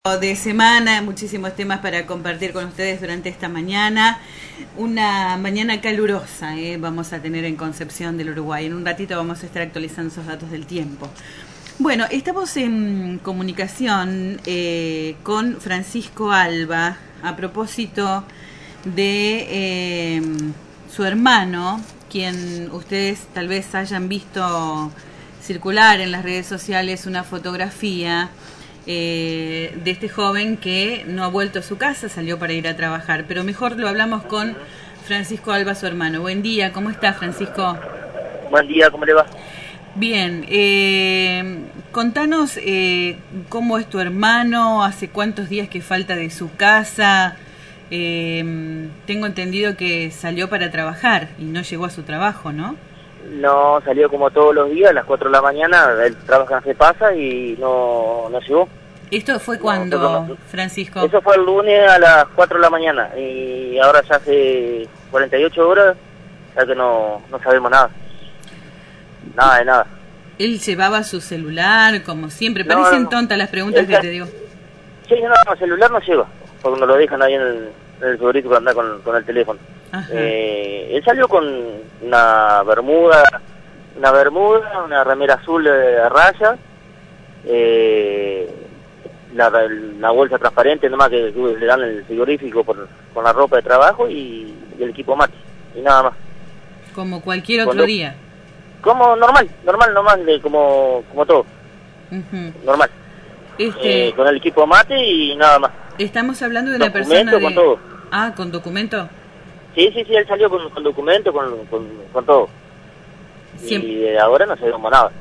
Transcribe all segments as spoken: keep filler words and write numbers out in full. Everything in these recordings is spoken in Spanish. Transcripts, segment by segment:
De semana, muchísimos temas para compartir con ustedes durante esta mañana, una mañana calurosa, ¿eh? Vamos a tener en Concepción del Uruguay. En un ratito vamos a estar actualizando esos datos del tiempo. Bueno, estamos en comunicación eh, con Francisco Alba a propósito de eh, su hermano, quien ustedes tal vez hayan visto circular en las redes sociales una fotografía Eh, de este joven que no ha vuelto a su casa, salió para ir a trabajar, pero mejor lo hablamos con Francisco Alba, su hermano. Buen día, ¿cómo está, Francisco? Buen día, ¿cómo le va? Bien, eh, contanos eh, cómo es tu hermano, hace cuántos días que falta de su casa. Eh, tengo entendido que salió para trabajar y no llegó a su trabajo, ¿no? No, salió como todos los días a las cuatro de la mañana, él trabaja en Cepasa y no, no llegó. ¿Esto fue cuándo, no, no, Francisco? Eso fue el lunes a las cuatro de la mañana y ahora ya hace cuarenta y ocho horas, ya que no, no sabemos nada. Nada de nada. Él llevaba su celular, como siempre. Parecen no, no, tontas las preguntas que te digo. Sí, no, no, celular no lleva, porque nos lo dejan ahí en el, en el frigorífico para andar con, con el teléfono. Eh, él salió con una bermuda, una bermuda, una remera azul de raya, eh, la, la bolsa transparente nomás que, que le dan el frigorífico por, con la ropa de trabajo y, y el equipo mate, y nada más. Como cualquier otro Cuando, día. Como normal, normal, normal, de, como, como todo. Uh-huh. Normal. Este... Eh, con el equipo mate y nada más. Estamos hablando de una persona de... con todo. Ah, ¿con documento? Sí, sí, sí, él salió con, con documento, con, con, con todo. Siempre. Y de ahora no sabemos nada.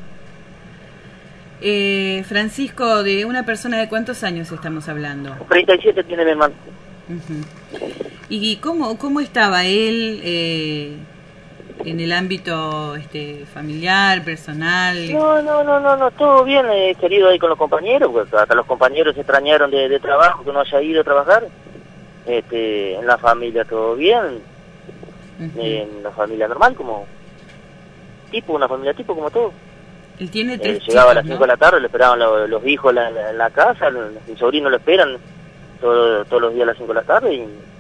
Eh, Francisco, ¿de una persona de cuántos años estamos hablando? treinta y siete tiene mi hermano. Uh-huh. ¿Y cómo, cómo estaba él eh, en el ámbito este, familiar, personal? No, no, no, no, no, todo bien, eh, querido ahí con los compañeros, porque hasta los compañeros se extrañaron de, de trabajo, que no haya ido a trabajar. Este, en la familia todo bien, uh-huh. En la familia normal, como tipo, una familia tipo como todo. Él tiene tres eh, Llegaba chicos, a las cinco ¿no? de la tarde, le esperaban los, los hijos en la, en la casa, el sobrino lo esperan todo, todos los días a las cinco de la tarde y,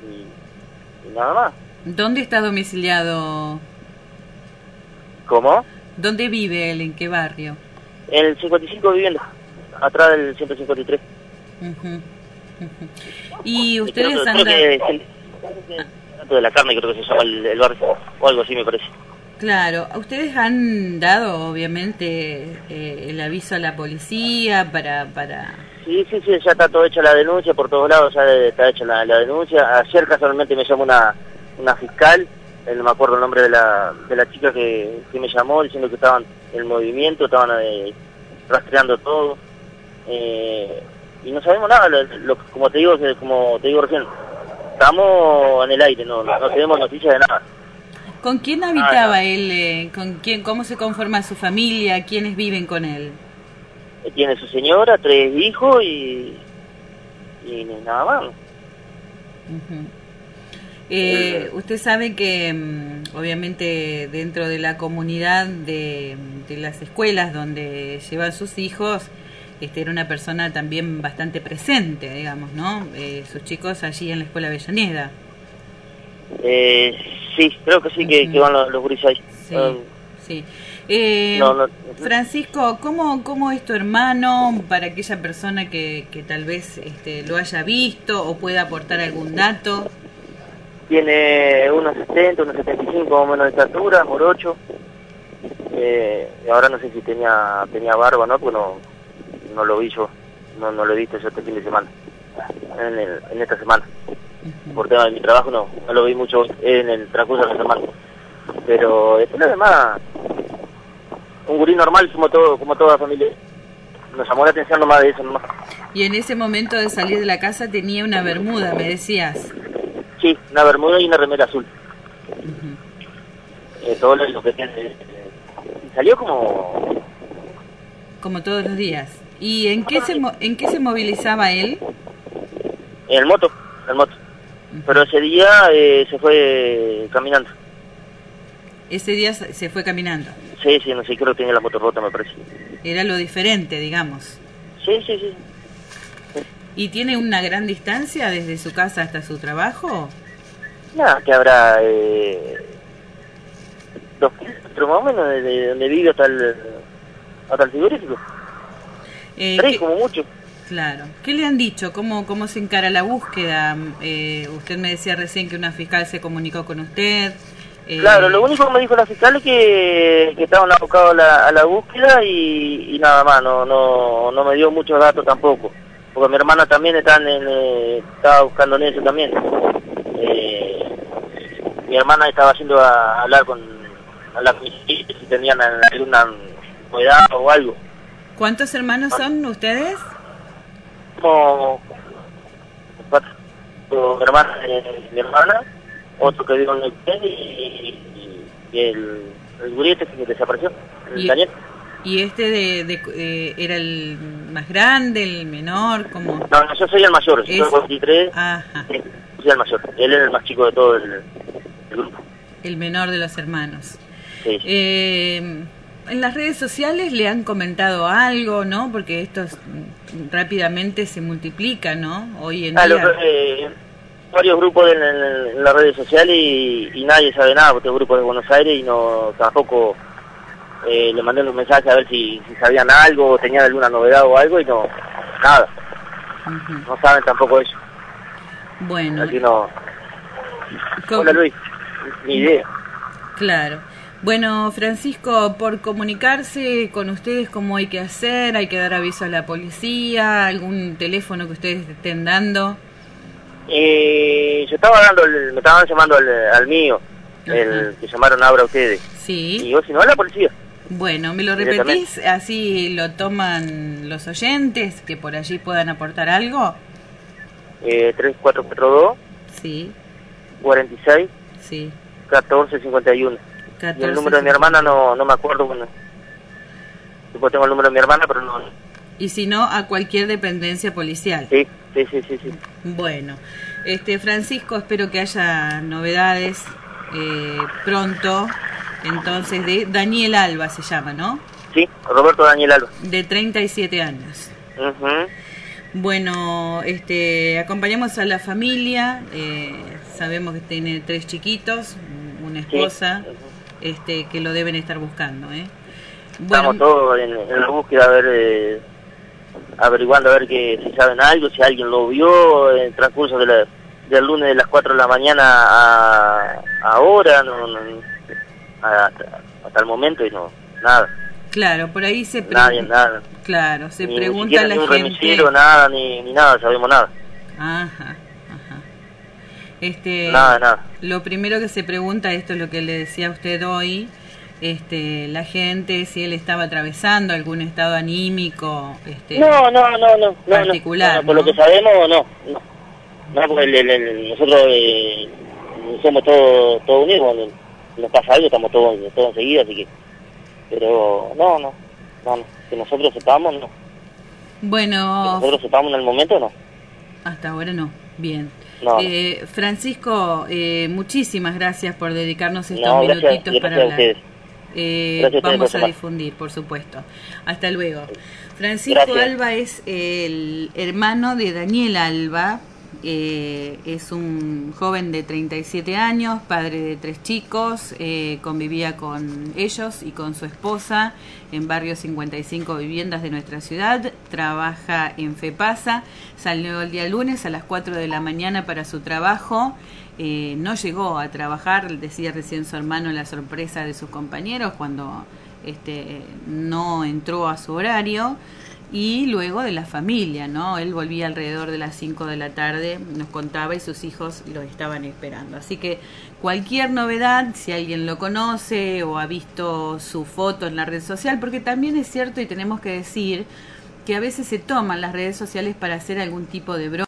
y, y nada más. ¿Dónde está domiciliado? ¿Cómo? ¿Dónde vive él? ¿En qué barrio? En el cincuenta y cinco vivienda, atrás del ciento cincuenta y tres. Uh-huh. Uh-huh. ¿Y ustedes creo, andan...? Creo que es el de la carne, creo que se llama el, el barrio, o algo así me parece. Claro, ustedes han dado obviamente eh, el aviso a la policía para, para... Sí, sí, sí, ya está todo hecha la denuncia, por todos lados ya está hecha la, la denuncia. Ayer casualmente me llamó una, una fiscal, eh, no me acuerdo el nombre de la, de la chica que, que me llamó, diciendo que estaban en movimiento, estaban eh, rastreando todo. Eh, y no sabemos nada, lo, lo, como te digo como te digo recién, estamos en el aire, no, no, no tenemos noticias de nada. ¿Con quién habitaba ah, no. él? Eh, ¿Con quién? ¿Cómo se conforma su familia? ¿Quiénes viven con él? Tiene su señora, tres hijos y, y nada más. Uh-huh. eh, eh, usted sabe que um, obviamente dentro de la comunidad de, de las escuelas donde llevan sus hijos, este era una persona también bastante presente, digamos, ¿no? Eh, sus chicos allí en la escuela Avellaneda. Eh, sí, creo que sí, que, uh-huh. que van los, los guris ahí. Sí, um, sí. Eh, no, no, Francisco, ¿cómo, ¿cómo es tu hermano para aquella persona que, que tal vez este, lo haya visto o pueda aportar algún dato? Tiene unos setenta, unos setenta y cinco más o menos de estatura, morocho. Eh, ahora no sé si tenía tenía barba, ¿no? Pues no, no lo vi yo, no, no lo he visto yo este fin de semana, en, el, en esta semana. Uh-huh. Por tema de mi trabajo no, no lo vi mucho en el transcurso de la semana. Pero después además, un gurí normal como todo, como toda familia. Nos llamó la atención nomás de eso nomás. Y en ese momento de salir de la casa tenía una bermuda, me decías. Sí, una bermuda y una remera azul. Uh-huh. Eh, todo lo que tiene. Eh, salió como... Como todos los días. ¿Y en qué se en qué se movilizaba él? En el moto, en el moto. Uh-huh. Pero ese día eh, se fue caminando. Ese día se fue caminando. Sí, sí, no sé, creo que tenía la moto rota, me parece. Era lo diferente, digamos. Sí, sí, sí. ¿Y tiene una gran distancia desde su casa hasta su trabajo? Nada, que habrá eh, dos kilómetros más o menos de donde vive hasta el, hasta el frigorífico. Eh, Tres ¿qué, como mucho. Claro. ¿Qué le han dicho? ¿Cómo, cómo se encara la búsqueda? Eh, usted me decía recién que una fiscal se comunicó con usted. Eh... Claro, lo único que me dijo la fiscal es que, que estaban abocados a la, a la búsqueda y, y nada más, no, no, no me dio muchos datos tampoco. Porque mi hermana también está en, eh, estaba buscando en eso también. Eh, mi hermana estaba haciendo a, a hablar con a la si tenían alguna novedad o algo. ¿Cuántos hermanos son ustedes? Como cuatro, mi hermana, eh, mi hermana, otro que vive en el hotel y, y, y el, el gurí este que desapareció, el ¿Y, Daniel. ¿Y este de, de eh, era el más grande, el menor? ¿Cómo? No, no, yo soy el mayor, yo Es... soy veintitrés, Ajá. sí, soy el mayor, él es el más chico de todo el, el grupo. El menor de los hermanos. Sí. Eh, en las redes sociales le han comentado algo, ¿no? Porque esto es, rápidamente se multiplica, ¿no? Hoy en ah, día. Lo, eh, varios grupos en, en, en las redes sociales y, y nadie sabe nada, porque es grupo de Buenos Aires y no tampoco eh, le mandé un mensaje a ver si, si sabían algo o tenían alguna novedad o algo y no, nada. Uh-huh. No saben tampoco eso. Bueno. Así no. ¿Cómo? Hola Luis, ni idea. Claro. Bueno, Francisco, por comunicarse con ustedes, ¿cómo hay que hacer? ¿Hay que dar aviso a la policía? ¿Algún teléfono que ustedes estén dando? Eh, yo estaba dando, el, me estaban llamando al, al mío, Ajá. el que llamaron ahora ustedes. Sí. Y yo, si no, a la policía. Bueno, ¿me lo repetís? Así lo toman los oyentes, que por allí puedan aportar algo. Eh, tres cuatro cuatro dos, Sí. cuarenta y seis, Sí. catorce cincuenta y uno. catorce, Y el número de mi hermana no, no me acuerdo. Bueno, después tengo el número de mi hermana, pero no. Y si no, a cualquier dependencia policial. Sí, sí, sí, sí, sí. Bueno, este Francisco, espero que haya novedades eh, pronto. Entonces, de Daniel Alba se llama, ¿no? Sí, Roberto Daniel Alba. De treinta y siete años. Uh-huh. Bueno, este, acompañamos a la familia. Eh, sabemos que tiene tres chiquitos, una esposa. Sí. Uh-huh. Este, que lo deben estar buscando, ¿eh? Estamos Bueno, todos en, en la búsqueda, a ver, eh, averiguando a ver que si saben algo, si alguien lo vio en el transcurso de la, del lunes de las cuatro de la mañana a ahora, no, no, hasta, hasta el momento y no, nada. claro, por ahí se Nadie, nada. Claro, se ni, pregunta ni siquiera a la ni un gente. remisero, nada, ni, ni nada, sabemos nada. Ajá, ajá. Este, Nada, nada. Lo primero que se pregunta, esto es lo que le decía a usted hoy, este, la gente, si él estaba atravesando algún estado anímico, este, No, no, no, no, particular, no, no, por ¿no? lo que sabemos, no, no, no, porque el, el, el, nosotros eh, somos todos todo unidos, cuando nos pasa algo estamos todos, todos enseguida, así que, pero no, no, no, no, que nosotros sepamos, no, que Bueno, nosotros sepamos en el momento, no. hasta ahora no, bien. No. Eh, Francisco, eh, muchísimas gracias por dedicarnos estos No, gracias, minutitos gracias para a hablar. ustedes. Eh, Gracias a ustedes vamos por a llamar. difundir, por supuesto. Hasta luego. Francisco Gracias. Alba es el hermano de Daniel Alba. Eh, es un joven de treinta y siete años, padre de tres chicos, eh, convivía con ellos y con su esposa en Barrio cincuenta y cinco Viviendas de nuestra ciudad, trabaja en FEPASA, salió el día lunes a las cuatro de la mañana para su trabajo, eh, no llegó a trabajar, decía recién su hermano, la sorpresa de sus compañeros cuando este, no entró a su horario. Y luego de la familia, ¿no? Él volvía alrededor de las cinco de la tarde, nos contaba, y sus hijos lo estaban esperando. Así que cualquier novedad, si alguien lo conoce o ha visto su foto en la red social, porque también es cierto y tenemos que decir que a veces se toman las redes sociales para hacer algún tipo de broma.